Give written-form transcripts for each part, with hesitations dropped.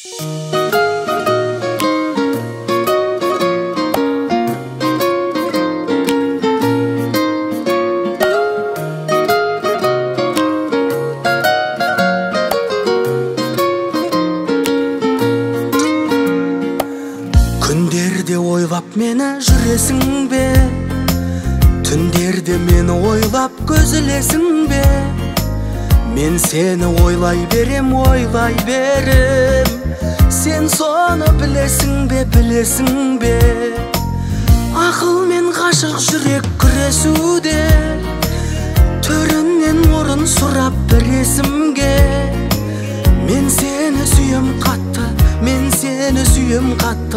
Күндерде ойлап мені жүресің бе? Түндерде мені ойлап көзілесің бе? Мен сені ойлай берем, Сен соны білесің бе? Ақыл мен ғашық жүрек күресуде, төрінен орын сұрап бересімге. Мен сені сүйем қатты, мен сені сүйем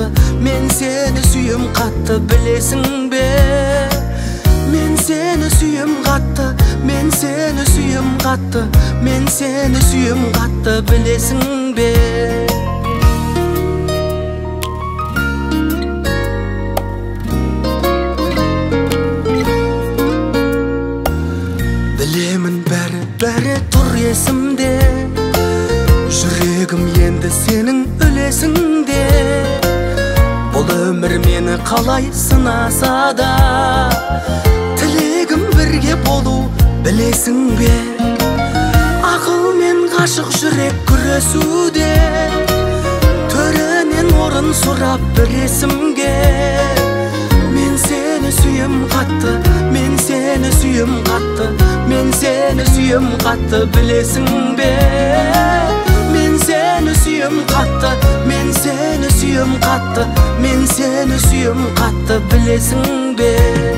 қатты, білесің бе? Мен сені сүйем қатты, мен сені сүйем қатты, білесің бе? Білемін бәрі тұр есімде, жүрегім енді сенің үлесіңде. Бұл өмір мені қалай сынаса да, тілегім бірге болу, білесің бе? Ақыл мен ғашық жүрек күресуде, төрінен орын сұрап бересімге. Мен сені сүйем қатты, мен сені сүйем қатты, білесің бе? Мен сені сүйем қатты, мен сені сүйем қатты, білесің бе?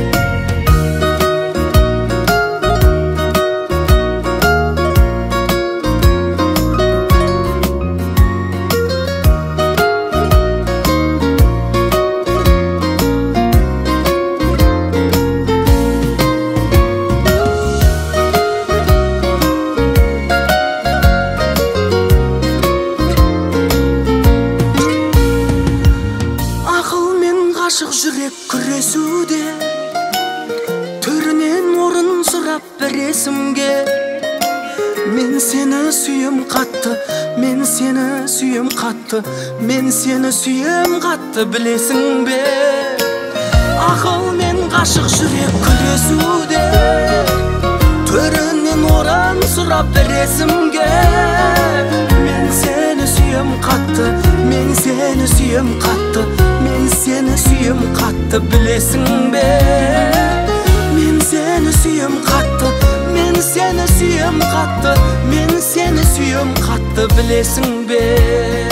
Ғашық жүрек күресуде, төрінен орын сұрап бересімге. Мен сені сүйем қатты, мен сені сүйем қатты, білесің бе? Ақыл мен ғашық жүрек күресуде, төрінен орын сұрап бересімге. Мен сені сүйем қатты, мен сені сүйем қатты, білесің бе? Мен сені сүйем қатты, мен сені сүйем қатты, білесің бе?